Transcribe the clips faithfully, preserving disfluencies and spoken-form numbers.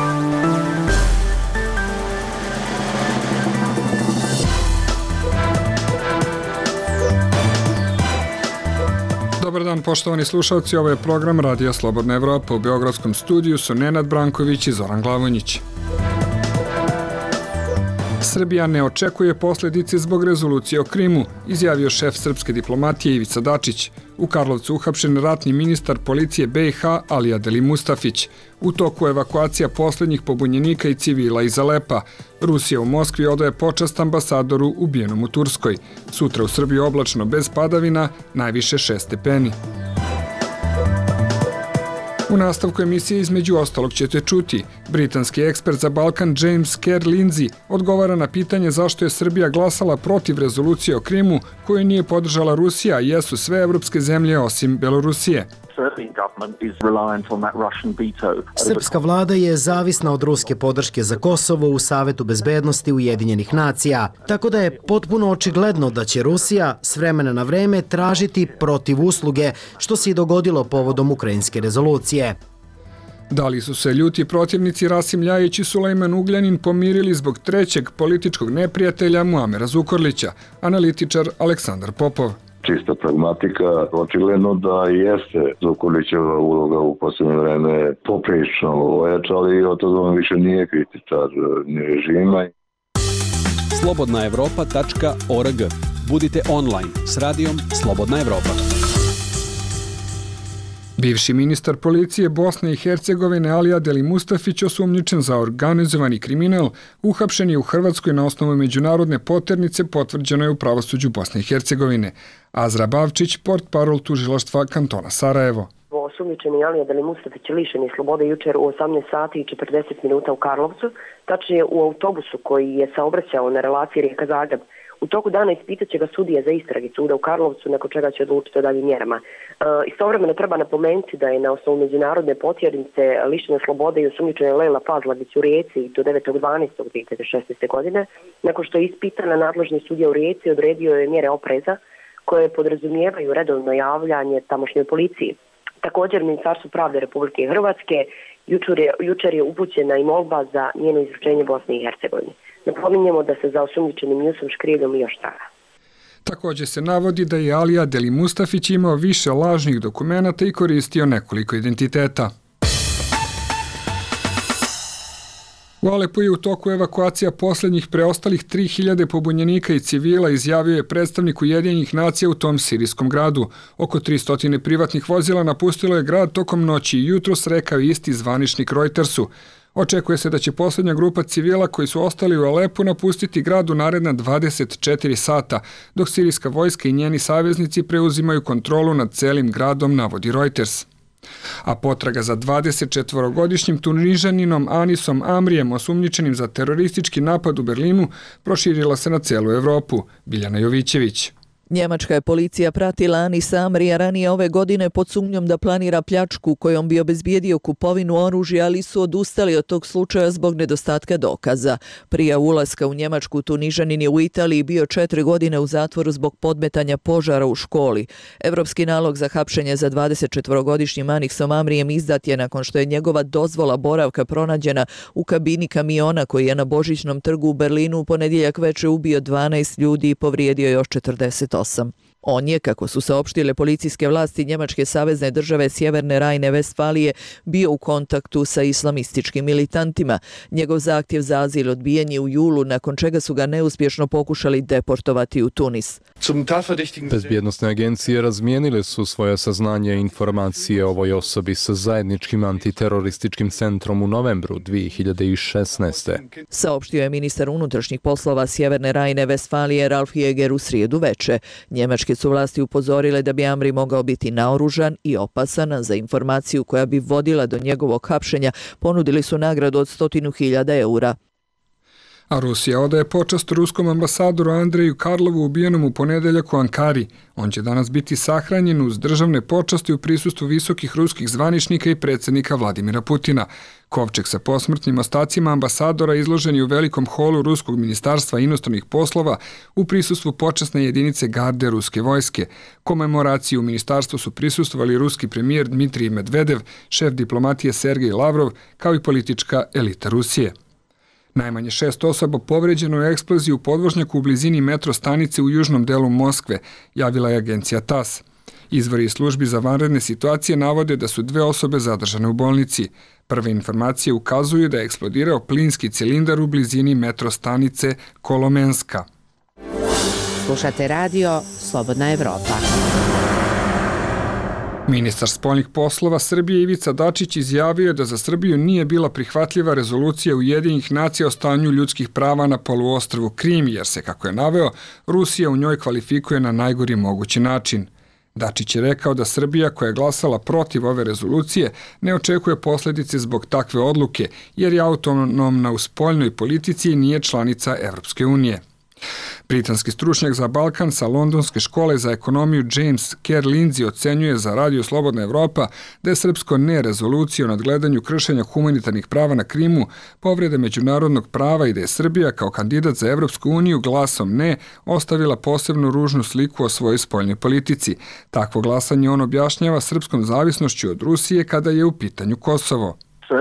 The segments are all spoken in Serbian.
Dobar dan, poštovani slušalci, ovo je program Radija Slobodna Evropa. U Beogradskom studiju su Nenad Branković i Zoran Glavonjić. Srbija ne očekuje posljedice zbog rezolucije o Krimu, izjavio šef srpske diplomatije Ivica Dačić. U Karlovcu uhapšen ratni ministar policije B i H Alija Deli Mustafić. U toku evakuacija posljednjih pobunjenika i civila iz Alepa. Rusija u Moskvi odaje počast ambasadoru ubijenom u Turskoj. Sutra u Srbiji oblačno bez padavina, najviše šest stepeni. U nastavku emisije između ostalog ćete čuti. Britanski ekspert za Balkan James Kerr Lindsay odgovara na pitanje zašto je Srbija glasala protiv rezolucije o Krimu koju nije podržala Rusija, i jesu sve evropske zemlje osim Belorusije. Srpska vlada je zavisna od ruske podrške za Kosovo u Savetu bezbednosti Ujedinjenih nacija, tako da je potpuno očigledno da će Rusija s vremena na vreme tražiti protivusluge, što se i dogodilo povodom ukrajinske rezolucije. Da li su se ljuti protivnici Rasim Ljajić i Sulejman Ugljanin pomirili zbog trećeg političkog neprijatelja Muamera Zukorlića? Analitičar Aleksandar Popov. Čista pragmatika, očigledno da jeste Zukorlićeva uloga u posljednje vreme poprilično ojačala i od toga on više nije kritičar ni režima. slobodna evropa tačka org. Budite online s radijom Slobodna Evropa. Bivši ministar policije Bosne i Hercegovine Alija Deli Mustafić, osumnjičen za organizovani kriminal, uhapšen je u Hrvatskoj na osnovu međunarodne poternice, potvrđeno je u pravosuđu Bosne i Hercegovine. Azra Bavčić, portparol tužilaštva kantona Sarajevo. Osumnjičeni Alija Deli Mustafić lišen je slobode jučer u osamnaest sati i četrdeset minuta u Karlovcu, tačnije u autobusu koji je saobraćao na relaciji Rijeka-Zagreb. U toku dana ispitat će ga sudija za istrage suda u Karlovcu, nakon čega će odlučiti o daljim mjerama. E, istovremeno treba napomenuti da je na osnovu međunarodne potjernice lišena slobode i osumnjičena Lejla Pazlagić u Rijeci do devetog dvanaestog dvije hiljade šesnaeste. godine. Nakon što je ispitana, nadležni sudija u Rijeci odredio je mjere opreza koje podrazumijevaju redovno javljanje tamošnjoj policiji. Također, Ministarstvo pravde Republike Hrvatske jučer je, jučer je upućena i molba za njeno izručenje Bosne i Hercegovine. Napominjemo da se za osumnjičenim Jusom Škriljom još traga. Također se navodi da je Alija Deli Mustafić imao više lažnih dokumenata i koristio nekoliko identiteta. U Alepu je u toku evakuacija posljednjih preostalih tri hiljade pobunjenika i civila, izjavio je predstavnik Ujedinjenih nacija u tom sirijskom gradu. Oko tristo privatnih vozila napustilo je grad tokom noći i jutros, rekao isti zvaničnik Reutersu. Očekuje se da će posljednja grupa civila koji su ostali u Alepu napustiti grad u naredna dvadeset četiri sata, dok sirijska vojska i njeni saveznici preuzimaju kontrolu nad celim gradom, navodi Reuters. A potraga za dvadesetčetvorogodišnjim Tunižaninom Anisom Amrijem, osumnjičenim za teroristički napad u Berlinu, proširila se na celu Evropu. Biljana Jovićević. Njemačka je policija pratila Anisa Amrija ranije ove godine pod sumnjom da planira pljačku kojom bi obezbijedio kupovinu oružja, ali su odustali od tog slučaja zbog nedostatka dokaza. Prije ulaska u Njemačku, Tunižanin je u Italiji bio četiri godine u zatvoru zbog podmetanja požara u školi. Evropski nalog za hapšenje za dvadesetčetvorogodišnjim Anisom Amrijem izdat je nakon što je njegova dozvola boravka pronađena u kabini kamiona koji je na Božićnom trgu u Berlinu u ponedjeljak večer ubio dvanaest ljudi i povrijedio još četrdeset osam. On je, kako su saopštile policijske vlasti Njemačke savezne države Sjeverne Rajne-Vestfalije, bio u kontaktu sa islamističkim militantima. Njegov zahtjev za azil odbijen je u julu, nakon čega su ga neuspješno pokušali deportovati u Tunis. Bezbjednosne agencije razmijenile su svoje saznanje i informacije o ovoj osobi sa zajedničkim antiterorističkim centrom u novembru dvije hiljade šesnaeste. Saopštio je ministar unutrašnjih poslova Sjeverne Rajne-Vestfalije Ralf Jäger u srijedu veče. Njemačke su vlasti upozorile da bi Amri mogao biti naoružan i opasan. Za informaciju koja bi vodila do njegovog hapšenja ponudili su nagradu od stotinu hiljada eura. A Rusija odaje počast ruskom ambasadoru Andreju Karlovu ubijenom u ponedeljak u Ankari. On će danas biti sahranjen uz državne počasti u prisustvu visokih ruskih zvaničnika i predsjednika Vladimira Putina. Kovčeg sa posmrtnim ostacima ambasadora izložen je u velikom holu Ruskog ministarstva inostranih poslova u prisustvu počasne jedinice garde ruske vojske. Komemoraciji u ministarstvu su prisustvovali ruski premijer Dmitrij Medvedev, šef diplomatije Sergej Lavrov, kao i politička elita Rusije. Najmanje šest osoba povređeno u eksploziji u podvožnjaku u blizini metro stanice u južnom delu Moskve, javila je agencija TASS. Izvori iz službi za vanredne situacije navode da su dve osobe zadržane u bolnici. Prve informacije ukazuju da je eksplodirao plinski cilindar u blizini metro stanice Kolomenska. Slušate radio Slobodna Evropa. Ministar spoljnih poslova Srbije Ivica Dačić izjavio je da za Srbiju nije bila prihvatljiva rezolucija Ujedinjenih nacija o stanju ljudskih prava na poluostrvu Krim, jer se, kako je naveo, Rusija u njoj kvalifikuje na najgori mogući način. Dačić je rekao da Srbija, koja je glasala protiv ove rezolucije, ne očekuje posljedice zbog takve odluke, jer je autonomna u spoljnoj politici i nije članica Evropske unije. Britanski stručnjak za Balkan sa Londonske škole za ekonomiju James Kerr Lindsay ocenjuje za Radio Slobodna Evropa da je srpsko ne rezolucija o nadgledanju kršenja humanitarnih prava na Krimu povrede međunarodnog prava i da je Srbija kao kandidat za Evropsku uniju glasom ne ostavila posebnu ružnu sliku o svojoj spoljnoj politici. Takvo glasanje on objašnjava srpskom zavisnošću od Rusije kada je u pitanju Kosovo.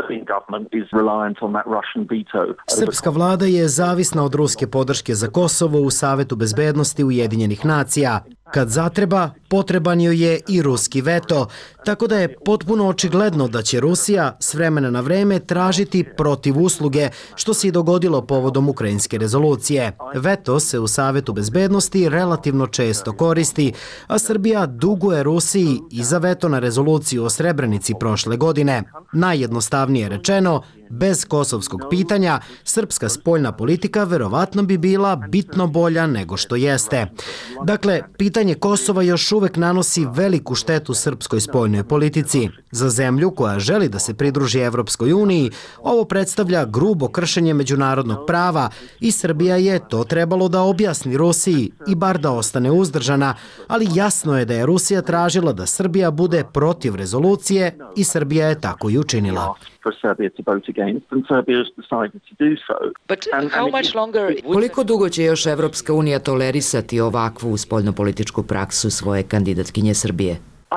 Srpska vlada je zavisna od ruske podrške za Kosovo u Savetu bezbednosti Ujedinjenih nacija. Kad zatreba, potreban joj je i ruski veto, tako da je potpuno očigledno da će Rusija s vremena na vreme tražiti protiv usluge, što se i dogodilo povodom ukrajinske rezolucije. Veto se u Savetu bezbednosti relativno često koristi, a Srbija duguje Rusiji i za veto na rezoluciju o Srebrenici prošle godine. Najjednostavnije rečeno, bez kosovskog pitanja, srpska spoljna politika verovatno bi bila bitno bolja nego što jeste. Dakle, pitanje Kosova još uvek nanosi veliku štetu srpskoj spoljnoj politici. Za zemlju koja želi da se pridruži Evropskoj uniji, ovo predstavlja grubo kršenje međunarodnog prava i Srbija je to trebalo da objasni Rusiji i bar da ostane uzdržana, ali jasno je da je Rusija tražila da Srbija bude protiv rezolucije i Srbija je tako i učinila. Koliko dugo će još Evropska unija tolerisati ovakvu spoljnopolitičku praksu svoje kandidatkinje Srbije?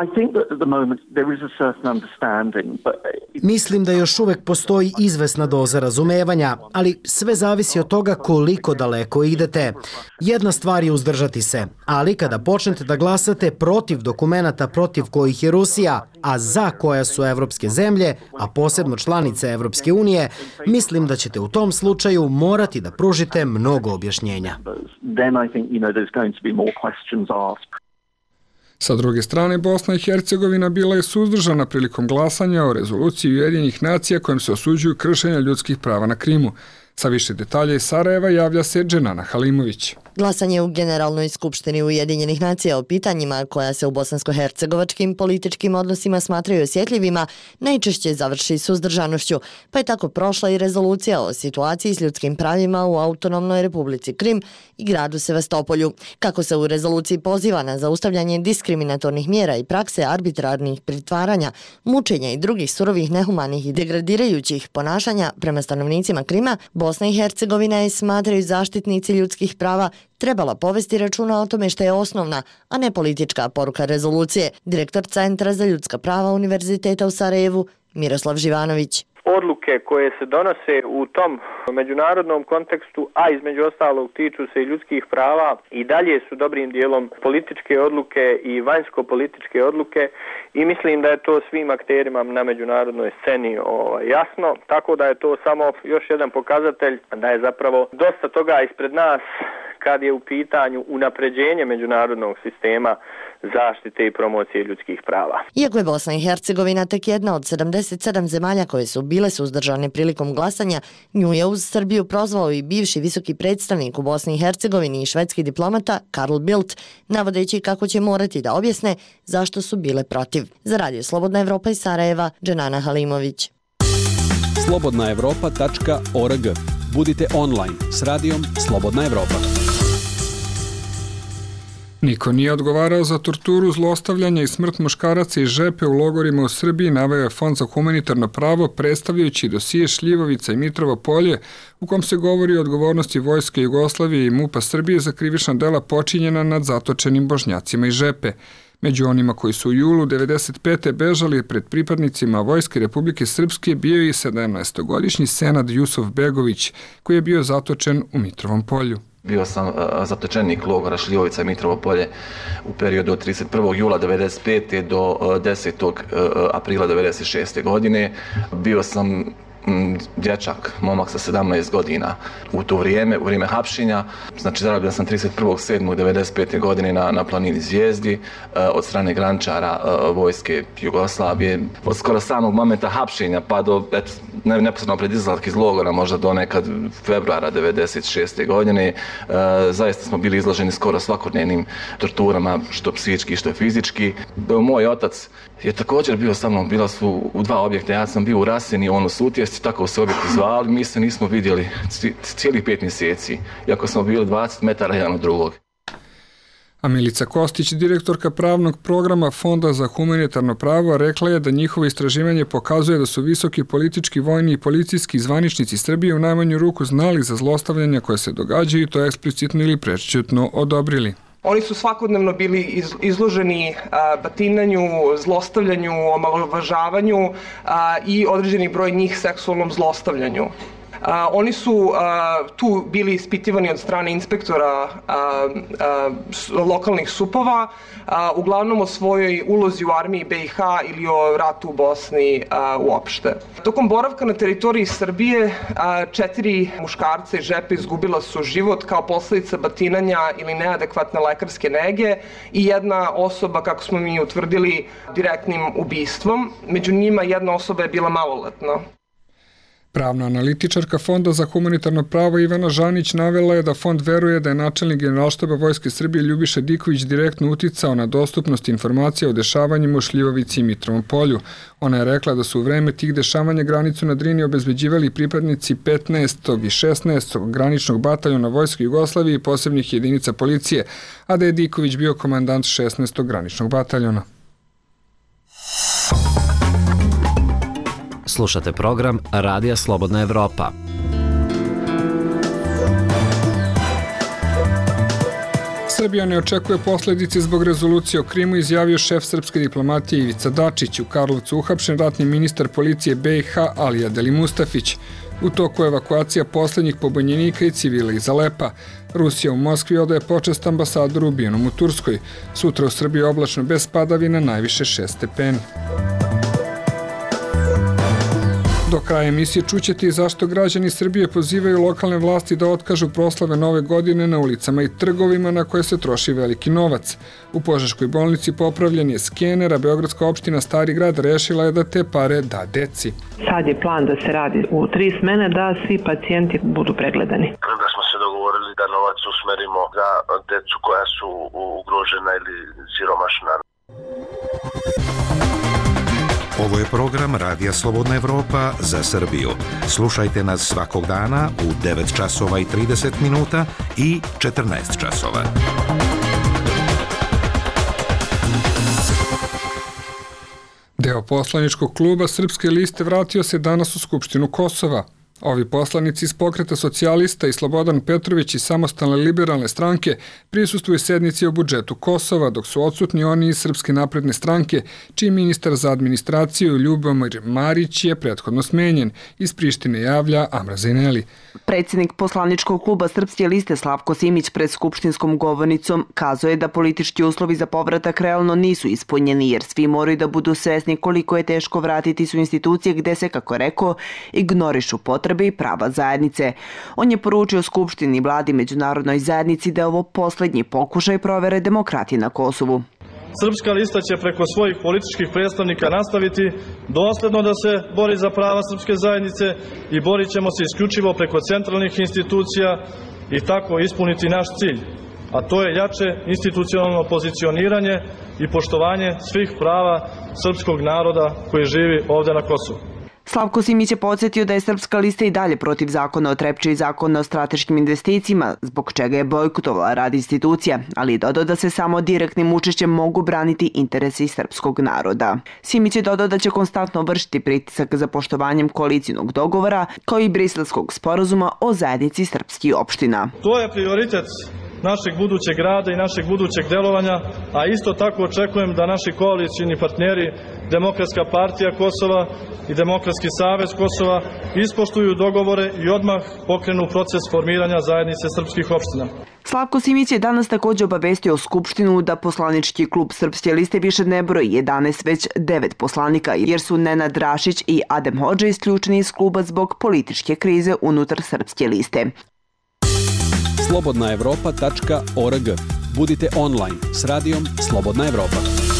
Mislim da još uvek postoji izvesna doza razumevanja, ali sve zavisi od toga koliko daleko idete. Jedna stvar je uzdržati se, ali kada počnete da glasate protiv dokumenata protiv kojih je Rusija, a za koja su evropske zemlje, a posebno članice Evropske unije, mislim da ćete u tom slučaju morati da pružite mnogo objašnjenja. Sa druge strane, Bosna i Hercegovina bila je suzdržana prilikom glasanja o rezoluciji Ujedinjenih nacija kojom se osuđuju kršenja ljudskih prava na Krimu. Sa više detalja iz Sarajeva javlja se Dženana Halimović. Glasanje u Generalnoj skupštini Ujedinjenih nacija o pitanjima koja se u bosansko-hercegovačkim političkim odnosima smatraju osjetljivima najčešće završi suzdržanošću, pa je tako prošla i rezolucija o situaciji s ljudskim pravima u autonomnoj Republici Krim i gradu Sevastopolju. Kako se u rezoluciji poziva na zaustavljanje diskriminatornih mjera i prakse arbitrarnih pritvaranja, mučenja i drugih surovih, nehumanih i degradirajućih ponašanja prema stanovnicima Krima, Bosna i Hercegovina je, smatraju zaštitnici ljudskih prava, trebala povesti računa o tome što je osnovna, a ne politička poruka rezolucije. Direktor Centra za ljudska prava Univerziteta u Sarajevu, Miroslav Živanović. Odluke koje se donose u tom međunarodnom kontekstu, a između ostalog tiču se i ljudskih prava, i dalje su dobrim dijelom političke odluke i vanjsko-političke odluke i mislim da je to svim akterima na međunarodnoj sceni ovaj, jasno, tako da je to samo još jedan pokazatelj da je zapravo dosta toga ispred nas kad je u pitanju unapređenje međunarodnog sistema zaštite i promocije ljudskih prava. Iako je Bosna i Hercegovina tek jedna od sedamdeset sedam zemalja koje su bile suzdržane prilikom glasanja, nju je uz Srbiju prozvao i bivši visoki predstavnik u Bosni i Hercegovini i švedski diplomata Carl Bildt, navodeći kako će morati da objasne zašto su bile protiv. Za Radio Slobodna Evropa iz Sarajeva, Dženana Halimović. slobodna evropa tačka org. Budite online s radijom Slobodna Evropa. Niko nije odgovarao za torturu, zlostavljanje i smrt muškaraca i žepe u logorima u Srbiji, naveo je Fond za humanitarno pravo, predstavljajući dosije Šljivovica i Mitrovo polje, u kom se govori o odgovornosti Vojske Jugoslavije i MUP-a Srbije za krivična dela počinjena nad zatočenim Bošnjacima i žepe. Među onima koji su u julu devedeset pete bežali pred pripadnicima Vojske Republike Srpske bio i sedamnaestogodišnji Senad Jusuf Begović, koji je bio zatočen u Mitrovom polju. Bio sam zatočenik logora Šljivovica i Mitrovo polje u periodu od trideset prvog jula devedeset pete do desetog aprila devedeset šeste godine. Bio sam dječak, momak sa sedamnaest godina u to vrijeme, u vrijeme hapšenja. Znači, zarobljen sam trideset prvog sedmog devedeset pete godine na, na planini Zvijezdi od strane graničara Vojske Jugoslavije. Od skoro samog momenta hapšenja pa do et, ne, neposredno pred izlazak iz logora, možda do nekad februara devedeset šeste godine, zaista smo bili izloženi skoro svakodnevnim torturama, što psihički, što fizički. Moj otac je također bio sa mnom, bila su u dva objekta, ja sam bio u Raseni, on u Sutjesti, tako se objekti zvali, mi se nismo vidjeli cijelih pet mjeseci, iako smo bili dvadeset metara jedan od drugog. A Milica Kostić, direktorka pravnog programa Fonda za humanitarno pravo, rekla je da njihovo istraživanje pokazuje da su visoki politički, vojni i policijski zvaničnici Srbije u najmanju ruku znali za zlostavljanja koje se događaju i to eksplicitno ili prečutno odobrili. Oni su svakodnevno bili izloženi batinanju, zlostavljanju, omalovažavanju i određeni broj njih seksualnom zlostavljanju. Oni su tu bili ispitivani od strane inspektora lokalnih supova, uglavnom o svojoj ulozi u armiji be i ha ili o ratu u Bosni uopšte. Tokom boravka na teritoriji Srbije četiri muškarca i žepe izgubila su život kao posljedica batinanja ili neadekvatne lekarske nege i jedna osoba, kako smo mi utvrdili, direktnim ubistvom. Među njima jedna osoba je bila maloletna. Pravna analitičarka Fonda za humanitarno pravo Ivana Žanić navela je da Fond veruje da je načelnik Generalštaba Vojske Srbije Ljubiša Diković direktno uticao na dostupnost informacija o dešavanjima u Šljivovici i Mitrovom polju. Ona je rekla da su u vreme tih dešavanja granicu na Drini obezbeđivali pripadnici petnaestog i šesnaestog graničnog bataljona Vojske Jugoslavije i posebnih jedinica policije, a da je Diković bio komandant šesnaestog graničnog bataljona. Slušate program Radija Slobodna Evropa. Srbija ne očekuje posljedice zbog rezolucije o Krimu, izjavio šef srpske diplomatije Ivica Dačić. U Karlovcu uhapšen ratni ministar policije be i ha Alija Delimustafić. U toku evakuacija posljednjih pobunjenika i civila iz Alepa. Rusija u Moskvi odaje počast ambasadoru ubijenom u Turskoj. Sutra u Srbiji oblačno bez padavina, najviše šest stepeni. Do kraja emisije čućete i zašto građani Srbije pozivaju lokalne vlasti da otkažu proslave Nove godine na ulicama i trgovima na koje se troši veliki novac. U Požeškoj bolnici popravljen je skener, a Beogradska opština Stari grad rešila je da te pare da deci. Sad je plan da se radi u tri smene, da svi pacijenti budu pregledani. Da smo se dogovorili da novac usmerimo za decu koja su ugrožena ili siromašna. Ovo je program Radija Slobodna Evropa za Srbiju. Slušajte nas svakog dana u devet časova i trideset minuta i četrnaest časova. Deo poslaničkog kluba Srpske liste vratio se danas u Skupštinu Kosova. Ovi poslanici iz Pokreta socijalista i Slobodan Petrović iz Samostalne liberalne stranke prisustvuju sednici o budžetu Kosova, dok su odsutni oni iz Srpske napredne stranke, čiji ministar za administraciju Ljubomir Marić je prethodno smenjen. Iz Prištine javlja Amra Zajneli. Predsjednik poslaničkog kluba Srpske liste Slavko Simić pred skupštinskom govornicom kazao je da politički uslovi za povratak realno nisu ispunjeni, jer svi moraju da budu svesni koliko je teško vratiti su institucije gde se, kako rekao, ignorišu potrebe i prava zajednice. On je poručio Skupštini, vladi, međunarodnoj zajednici da je ovo posljednji pokušaj provere demokratije na Kosovu. Srpska lista će preko svojih političkih predstavnika nastaviti dosledno da se bori za prava srpske zajednice i borit ćemo se isključivo preko centralnih institucija i tako ispuniti naš cilj, a to je jače institucionalno pozicioniranje i poštovanje svih prava srpskog naroda koji živi ovdje na Kosovu. Slavko Simić je podsjetio da je Srpska lista i dalje protiv zakona o Trepči i zakona o strateškim investicijama, zbog čega je bojkotovala rad institucija, ali i dodao da se samo direktnim učešćem mogu braniti interesi srpskog naroda. Simić je dodao da će konstantno vršiti pritisak za poštovanjem koalicijnog dogovora, kao i briselskog sporazuma o zajednici srpskih opština. To je prioritet našeg budućeg rada i našeg budućeg delovanja, a isto tako očekujem da naši koalicijni partneri Demokratska partija Kosova i Demokratski savez Kosova ispoštuju dogovore i odmah pokrenu proces formiranja zajednice srpskih opština. Slavko Simić je danas također obavestio Skupštinu da poslanički klub Srpske liste više ne broji jedanaest, već devet poslanika, jer su Nenad Rašić i Adem Hodža isključeni iz kluba zbog političke krize unutar Srpske liste. slobodna evropa tačka org. Budite online s radijom Slobodna Evropa.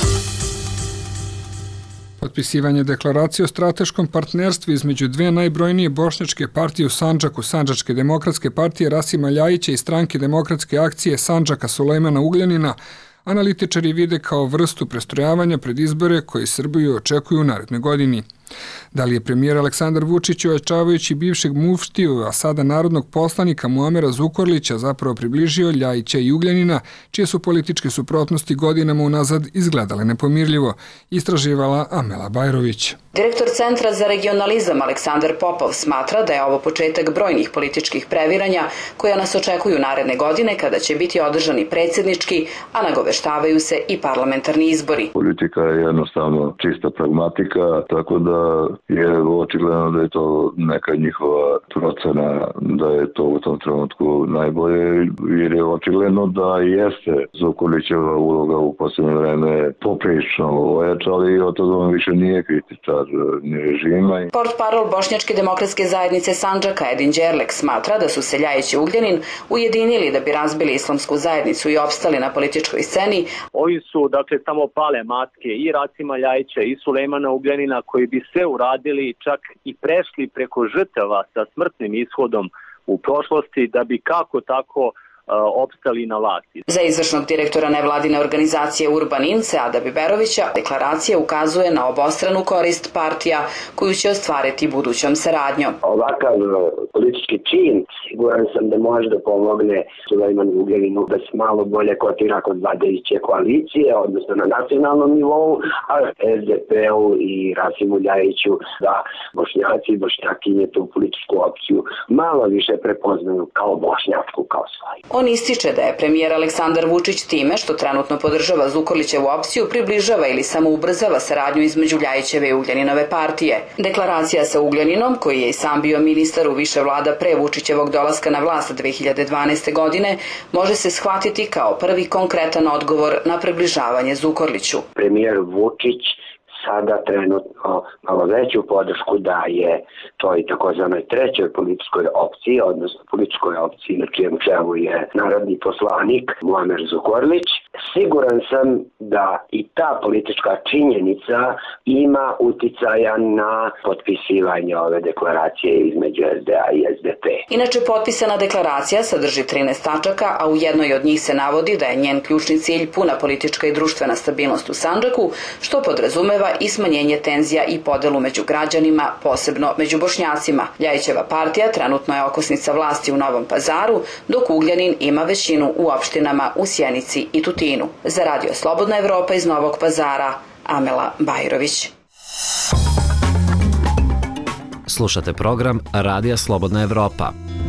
Potpisivanje deklaracije o strateškom partnerstvu između dve najbrojnije bošnjačke partije u Sandžaku, Sandžačke demokratske partije Rasima Ljajića i stranke demokratske akcije Sandžaka Sulejmana Ugljanina, analitičari vide kao vrstu prestrojavanja pred izbore koji Srbiju očekuju u narednoj godini. Da li je premijer Aleksandar Vučić, ojačavajući bivšeg muftiju, a sada narodnog poslanika Muamera Zukorlića, zapravo približio Ljajića i Ugljanina, čije su političke suprotnosti godinama unazad izgledale nepomirljivo, istraživala Amela Bajrović. Direktor Centra za regionalizam Aleksandar Popov smatra da je ovo početak brojnih političkih previranja koja nas očekuju naredne godine kada će biti održani predsjednički, a nagoveštavaju se i parlamentarni izbori. Politika je jednostavno čista pragmatika, tako da je očigledno da je to neka njihova procena, da je to u tom trenutku najbolje, jer je očigledno da jeste Zukorlićeva uloga u posljednje vreme poprilično ojačala i od toga više nije kritičar ni režima. Portparol Bošnjačke demokratske zajednice Sandžaka Edin Đerlek smatra da su se Ljajić i Ugljanin ujedinili da bi razbili islamsku zajednicu i opstali na političkoj sceni. Ovi su, dakle, samo pale matke i Rasima Ljajića i Sulejmana Ugljanina koji bi sve uradili, čak i prešli preko žrtava sa smrtnim ishodom u prošlosti da bi kako tako opstali na vlasti. Za izvršnog direktora nevladine organizacije Urban Ince Ada Biberovića deklaracija ukazuje na obostranu korist partija koju će ostvariti budućom saradnjom. Ovakav politički čin siguran sam da može da pomogne Sulejmanu Ugljaninu da se malo bolje kotira kod vladajuće koalicije, odnosno na nacionalnom nivou, a es de pe-u i Rasimu Ljajiću da Bošnjaci i Bošnjakinje tu političku opciju malo više prepoznaju kao bošnjačku, kao svoju. On ističe da je premijer Aleksandar Vučić time što trenutno podržava Zukorlićevu opciju približava ili samo ubrzava saradnju između Ljajićeve i Ugljaninove partije. Deklaracija sa Ugljaninom, koji je i sam bio ministar u više vlada pre Vučićevog dolaska na vlast dve hiljade dvanaeste. godine, može se shvatiti kao prvi konkretan odgovor na približavanje Zukorliću. Premijer Vučić sada trenutno malo veću podršku daje toj takozvanoj trećoj političkoj opciji, odnosno političkoj opciji na čijem čelu je narodni poslanik Muamer Zukorlić. Siguran sam da i ta politička činjenica ima uticaja na potpisivanje ove deklaracije između es de a i es de pe. Inače, potpisana deklaracija sadrži trinaest tačaka, a u jednoj od njih se navodi da je njen ključni cilj puna politička i društvena stabilnost u Sandžaku, što podrazumeva i smanjenje tenzija i podelu među građanima, posebno među Bošnjacima. Ljajićeva partija trenutno je okosnica vlasti u Novom Pazaru, dok Ugljanin ima većinu u opštinama u Sjenici i Tutinu. Za Radio Slobodna Evropa iz Novog Pazara, Amela Bajrović. Slušate program Radija Slobodna Evropa.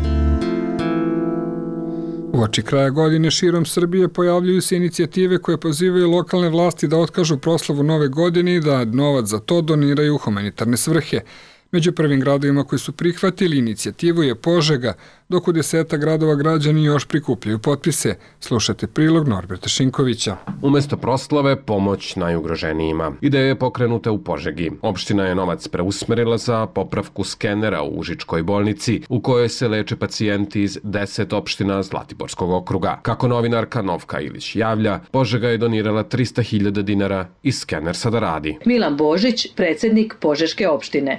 Uoči kraja godine širom Srbije pojavljuju se inicijative koje pozivaju lokalne vlasti da otkažu proslavu Nove godine i da novac za to doniraju u humanitarne svrhe. Među prvim gradovima koji su prihvatili inicijativu je Požega, dok u deseta gradova građani još prikupljaju potpise. Slušate prilog Norberta Šinkovića. Umesto proslave, pomoć najugroženijima. Ideja je pokrenuta u Požegi. Opština je novac preusmerila za popravku skenera u Užičkoj bolnici, u kojoj se leče pacijenti iz deset opština Zlatiborskog okruga. Kako novinarka Novka Ilić javlja, Požega je donirala trista hiljada dinara i skener sada radi. Milan Božić, predsjednik Požeške opštine. Nama su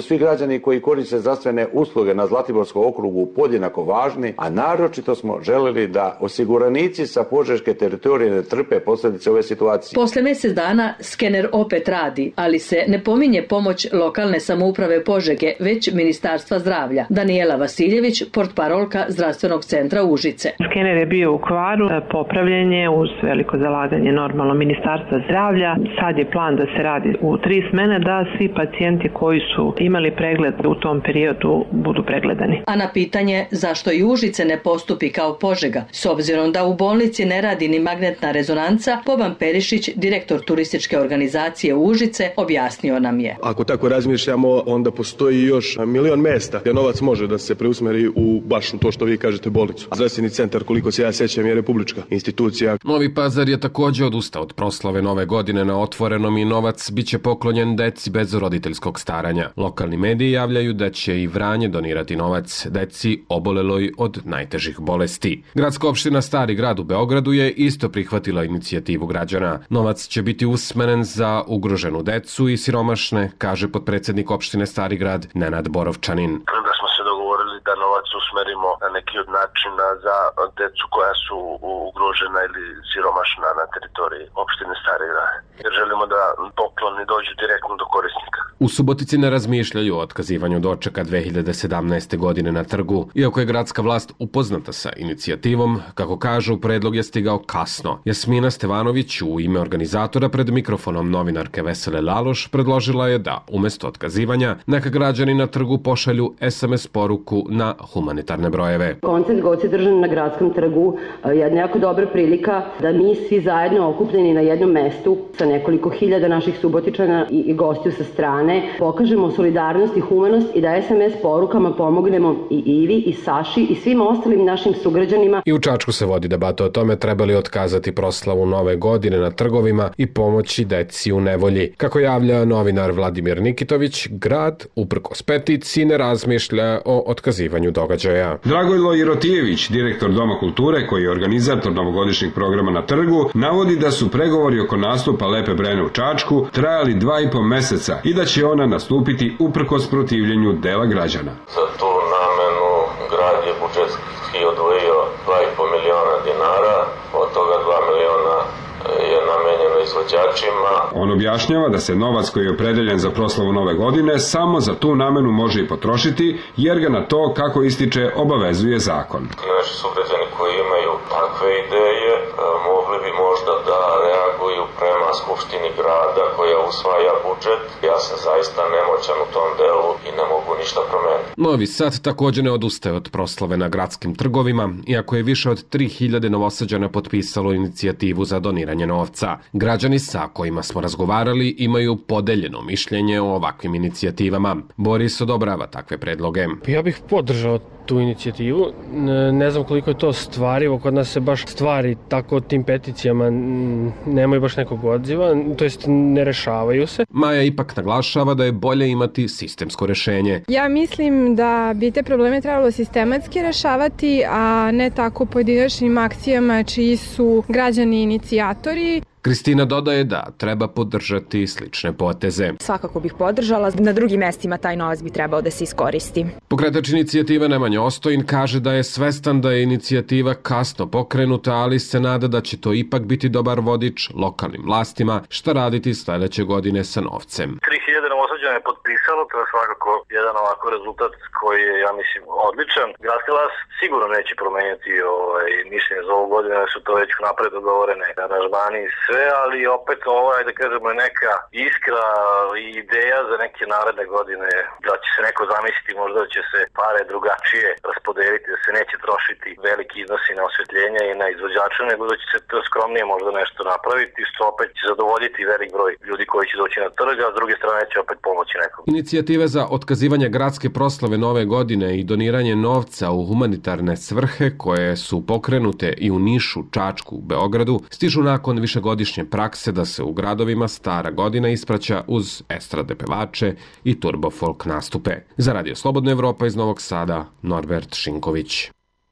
svi građani koji koriste zdravstvene usluge na Zlatiborskom okrugu podjednako važni, a naročito smo želeli da osiguranici sa požeške teritorije ne trpe posljedice ove situacije. Posle mjesec dana skener opet radi, ali se ne pominje pomoć lokalne samouprave Požege, već Ministarstva zdravlja. Danijela Vasiljević, portparolka Zdravstvenog centra Užice. Skener je bio u kvaru, popravljen je uz veliko zalaganje normalno Ministarstva zdravlja. Sad je plan da se radi u tri smene, da svi pacijenti koji su imali pregled u tom periodu budu pregledani. A na pitanje zašto i Užice ne postupi kao Požega, s obzirom da u bolnici ne radi ni magnetna rezonanca, Boban Perišić, direktor turističke organizacije Užice, objasnio nam je. Ako tako razmišljamo, onda postoji još milion mesta gdje novac može da se preusmeri u baš to što vi kažete bolnicu. Zdravstveni centar, koliko se ja sjećam, je republička institucija. Novi Pazar je također odustao od proslave nove godine na otvorenom i novac biće poklonjen deci bez roditeljskog staranja. Lokalni mediji javljaju da će i Vranje donirati novac deci oboleloj od najtežih bolesti. Gradska opština Stari grad u Beogradu je isto prihvatila inicijativu građana. Novac će biti usmeren za ugroženu decu i siromašne, kaže potpredsjednik opštine Stari grad Nenad Borovčanin. Da smo se dogovorili da novac usmerimo na neki od načina za decu koja su ugrožena ili siromašna na teritoriji opštine Stari grad. Jer želimo da pokloni dođu direktno do korisnika. U Subotici ne razmišljaju o otkazivanju dočeka dve hiljade sedamnaeste. godine na trgu. Iako je gradska vlast upoznata sa inicijativom, kako kažu, predlog je stigao kasno. Jasmina Stevanović u ime organizatora pred mikrofonom novinarke Vesele Laloš predložila je da, umjesto otkazivanja, neka građani na trgu pošalju es em es poruku na humanitarne brojeve. Koncert Goci držan na gradskom trgu je jedna jako dobra prilika da mi svi zajedno okupljeni na jednom mestu sa nekoliko hiljada naših Subotičana i gostiju sa strane pokažemo solidarnost i humanost i da es em es porukama pomognemo i Ivi i Saši i svim ostalim našim sugrađanima. I u Čačku se vodi debata o tome treba li otkazati proslavu nove godine na trgovima i pomoći deci u nevolji. Kako javlja novinar Vladimir Nikitović, grad, uprkos petici, ne razmišlja o otkazivanju događaja. Dragojlo Irotijević, direktor Doma kulture koji je organizator novogodišnjeg programa na trgu, navodi da su pregovori oko nastupa Lepe Brene u Čačku trajali dva i po meseca i da će ona nastupiti uprkos protivljenju dela građana. Za tu namenu grad je budžetski odvojio dva i po miliona dinara, od toga dva miliona je namenjeno izvođačima. On objašnjava da se novac koji je opredeljen za proslavu nove godine samo za tu namenu može i potrošiti, jer ga na to, kako ističe, obavezuje zakon. Naši sugrađani koji imaju takve ideje mogli bi možda da reaguju prema Skupštini grada koja usvaja budžet. Ja sam zaista nemoćan u tom delu i ne mogu ništa promeniti. Novi Sad također ne odustaje od proslave na gradskim trgovima, iako je više od tri hiljade Novosađana potpisalo inicijativu za doniranje novca. Građani sa kojima smo razgovarali imaju podeljeno mišljenje o ovakvim inicijativama. Boris odobrava takve predloge. Ja bih podržao tu inicijativu. Ne znam koliko je to stvarivo, kod nas se baš stvari tako tim peticijama nemaju baš nekog odziva, to jest ne rešavaju se. Maja ipak naglašava da je bolje imati sistemsko rešenje. Ja mislim da bi te probleme trebalo sistematski rešavati, a ne tako pojedinačnim akcijama čiji su građani inicijatori. Kristina dodaje da treba podržati slične poteze. Svakako bih podržala, na drugim mestima taj novac bi trebao da se iskoristi. Pokretač inicijative Nemanja Ostojin kaže da je svestan da je inicijativa kasno pokrenuta, ali se nada da će to ipak biti dobar vodič lokalnim vlastima šta raditi sljedeće godine sa novcem. tri hiljade Novosađana je potpisalo, to je svakako jedan ovako rezultat koji je, ja mislim, odličan. Gradska vlast sigurno neće promenjati ovaj, mišljenje za ovu godinu, jer su to već napred dogovorene aranžmani i sve, ali opet ovo je, da kažemo, neka iskra i ideja za neke naredne godine, da će se neko zamisliti možda da će se pare drugačije raspodeliti, da se neće trošiti veliki iznosi na osvetljenja i na izvođače, nego da će se to skromnije možda nešto napraviti, što opet će zadovoljiti velik broj ljudi koji će doći na trg, a s druge strane će opet pomoći nekom. Inicijative za otkazivanje gradske proslave nove godine i doniranje novca u humanitarne svrhe koje su pokrenute i u Nišu, Čačku, Beogradu stižu nakon višegodišnje prakse da se u gradovima stara godina ispraća uz estrade pevače i turbo folk nastupe. Za Radio Slobodna Evropa iz Novog Sada, Norbert Šinković.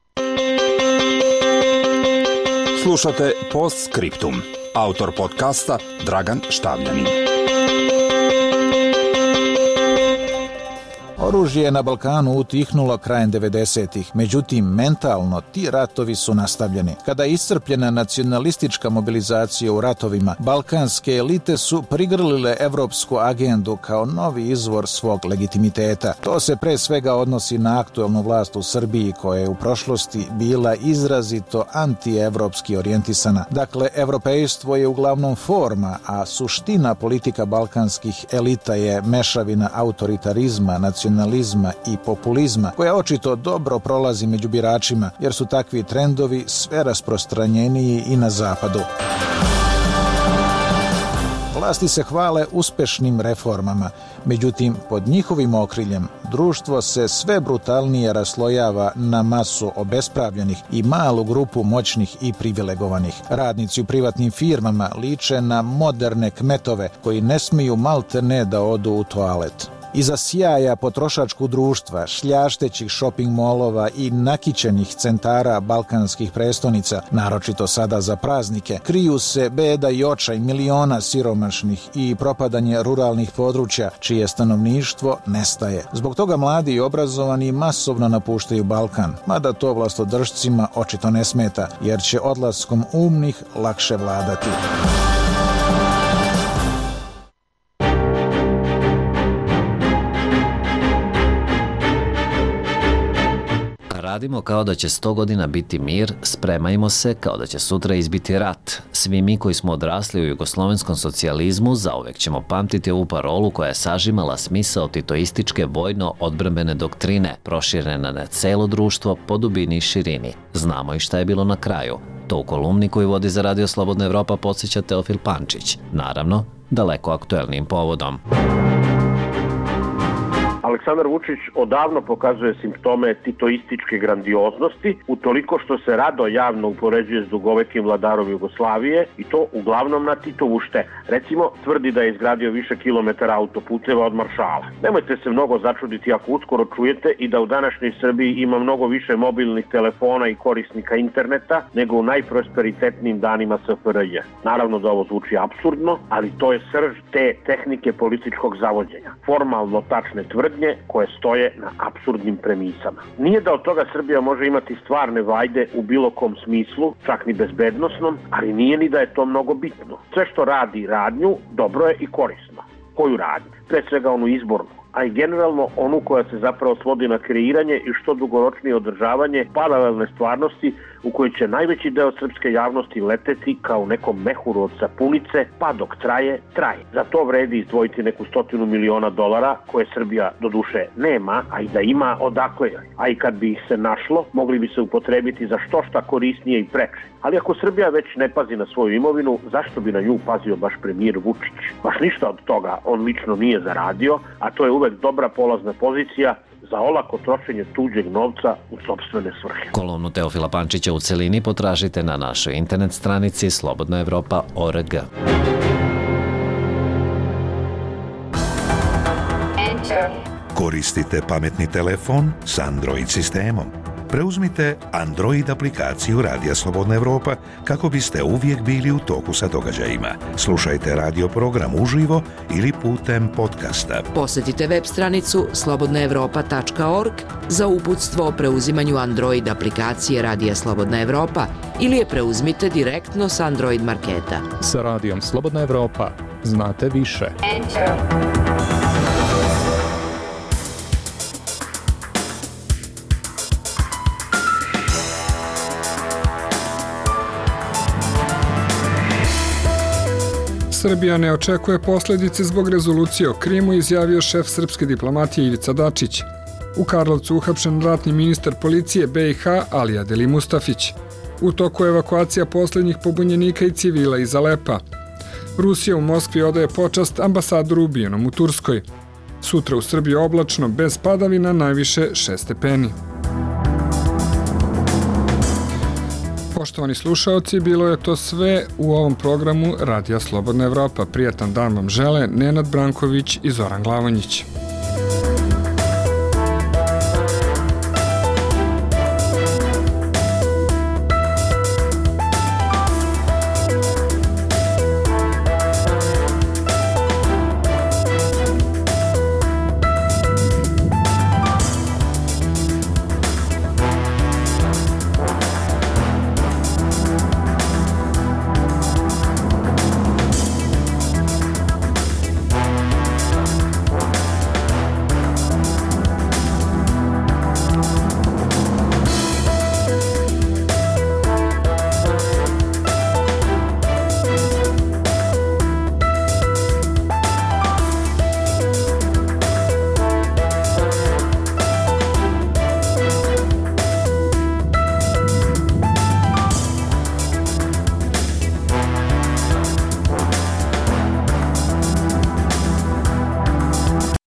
Slušate Postscriptum. Autor podcasta Dragan Štavljanin. Oružje je na Balkanu utihnulo krajem devedesetih, međutim mentalno ti ratovi su nastavljeni. Kada je iscrpljena nacionalistička mobilizacija u ratovima, balkanske elite su prigrlile evropsku agendu kao novi izvor svog legitimiteta. To se pre svega odnosi na aktuelnu vlast u Srbiji koja je u prošlosti bila izrazito antievropski orijentisana. Dakle, evropejstvo je uglavnom forma, a suština politika balkanskih elita je mešavina autoritarizma, nacionalizma i populizma, koja očito dobro prolazi među biračima, jer su takvi trendovi sve rasprostranjeniji i na zapadu. Vlasti se hvale uspešnim reformama, međutim, pod njihovim okriljem društvo se sve brutalnije raslojava na masu obespravljenih i malu grupu moćnih i privilegovanih. Radnici u privatnim firmama liče na moderne kmetove koji ne smiju maltene da odu u toalet. Iza sjaja potrošačkog društva, šljaštećih shopping molova i nakićenih centara balkanskih prestonica, naročito sada za praznike, kriju se beda i očaj miliona siromašnih i propadanje ruralnih područja, čije stanovništvo nestaje. Zbog toga mladi i obrazovani masovno napuštaju Balkan, mada to vlastodržcima očito ne smeta, jer će odlaskom umnih lakše vladati. Radimo kao da će sto godina biti mir, spremajmo se kao da će sutra izbiti rat. Svi mi koji smo odrasli u jugoslovenskom socijalizmu zauvek ćemo pamtiti ovu parolu koja je sažimala smisao titoističke vojno-odbrambene doktrine, proširena na celo društvo po dubini i širini. Znamo i šta je bilo na kraju. To u kolumni koju vodi za Radio Slobodna Evropa podsjeća Teofil Pančić. Naravno, daleko aktuelnijim povodom. Aleksandar Vučić odavno pokazuje simptome titoističke grandioznosti, utoliko što se rado javno upoređuje s dugovekim vladarom Jugoslavije i to uglavnom na Titovu šte. Recimo, tvrdi da je izgradio više kilometara autoputeva od Maršala. Nemojte se mnogo začuditi ako uskoro čujete i da u današnjoj Srbiji ima mnogo više mobilnih telefona i korisnika interneta nego u najprosperitetnijim danima S F R J. Naravno da ovo zvuči apsurdno, ali to je srž te tehnike političkog zavođenja. Formalno tačne tvrdnje koje stoje na apsurdnim premisama. Nije da od toga Srbija može imati stvarne vajde u bilo kom smislu, čak ni bezbednosnom, ali nije ni da je to mnogo bitno. Sve što radi radnju, dobro je i korisno. Koju radnju? Pre svega onu izbornu, a i generalno onu koja se zapravo svodi na kreiranje i što dugoročnije održavanje paralelne stvarnosti u kojoj će najveći deo srpske javnosti leteti kao u nekom mehuru od sapunice, pa dok traje, traje. Za to vredi izdvojiti neku stotinu miliona dolara koje Srbija doduše nema, a i da ima odakle joj. A i kad bi ih se našlo, mogli bi se upotrebiti za što šta korisnije i preče. Ali ako Srbija već ne pazi na svoju imovinu, zašto bi na nju pazio baš premijer Vučić? Baš ništa od toga on lično nije zaradio, a to je uvek dobra polazna pozicija za olako trošenje tuđeg novca u sopstvene svrhe. Kolumnu Teofila Pančića u celini potražite na našoj internet stranici slobodna evropa tačka org. Koristite pametni telefon s Android sistemom. Preuzmite Android aplikaciju Radija Slobodna Evropa kako biste uvijek bili u toku sa događajima. Slušajte radio program uživo ili putem podcasta. Posjetite web stranicu slobodna evropa tačka org za uputstvo o preuzimanju Android aplikacije Radija Slobodna Evropa ili je preuzmite direktno s Android marketa. Sa Radijom Slobodna Evropa znate više. Enter. Srbija ne očekuje posljedice zbog rezolucije o Krimu, izjavio šef srpske diplomatije Ivica Dačić. U Karlovcu uhapšen ratni ministar policije B i H Alija Deli Mustafić. U toku evakuacija posljednjih pobunjenika i civila iz Alepa. Rusija u Moskvi odaje počast ambasadoru ubijenom u Turskoj. Sutra u Srbiji oblačno, bez padavina, najviše šest stepeni. Poštovani slušaoci, bilo je to sve u ovom programu Radija Slobodna Evropa. Prijatan dan vam žele Nenad Branković i Zoran Glavonjić.